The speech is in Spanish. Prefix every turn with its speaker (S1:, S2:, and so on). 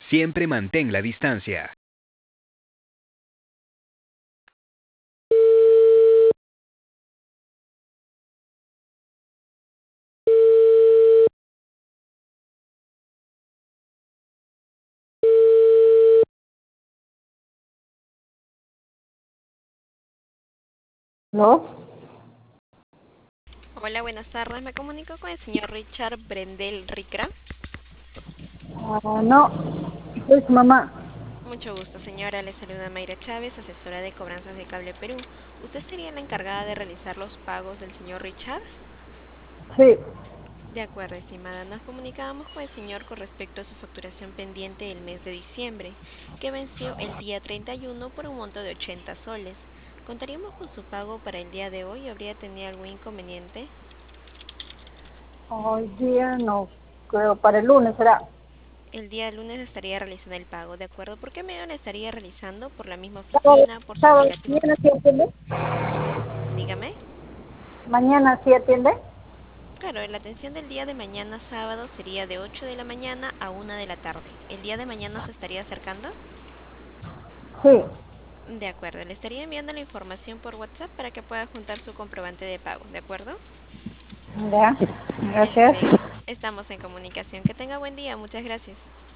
S1: Siempre mantén la distancia.
S2: ¿No?
S3: Hola, buenas tardes. Me comunico con el señor Richard Brendel Ricra.
S2: No, soy su mamá.
S3: Mucho gusto, señora. Le saluda Mayra Chávez, asesora de cobranzas de Cable Perú. ¿Usted sería la encargada de realizar los pagos del señor Richard?
S2: Sí.
S3: De acuerdo, estimada. Nos comunicábamos con el señor con respecto a su facturación pendiente del mes de diciembre, que venció el día 31 por un monto de 80 soles. ¿Contaríamos con su pago para el día de hoy? ¿Habría tenido algún inconveniente?
S2: Hoy día no, creo para el lunes será.
S3: El día lunes estaría realizando el pago, ¿de acuerdo? ¿Por qué medio lo estaría realizando? ¿Por la misma
S2: Sábado,
S3: oficina? ¿Por su
S2: sábado,
S3: aplicativo?
S2: mañana sí atiende.
S3: Dígame.
S2: Mañana sí atiende.
S3: Claro, la atención del día de mañana sábado sería de 8 de la mañana a 1 de la tarde. ¿El día de mañana se estaría acercando?
S2: Sí.
S3: De acuerdo, le estaría enviando la información por WhatsApp para que pueda juntar su comprobante de pago, ¿de acuerdo?
S2: Ya.
S3: Está
S2: Gracias.
S3: bien, estamos en comunicación. Que tenga buen día, muchas gracias.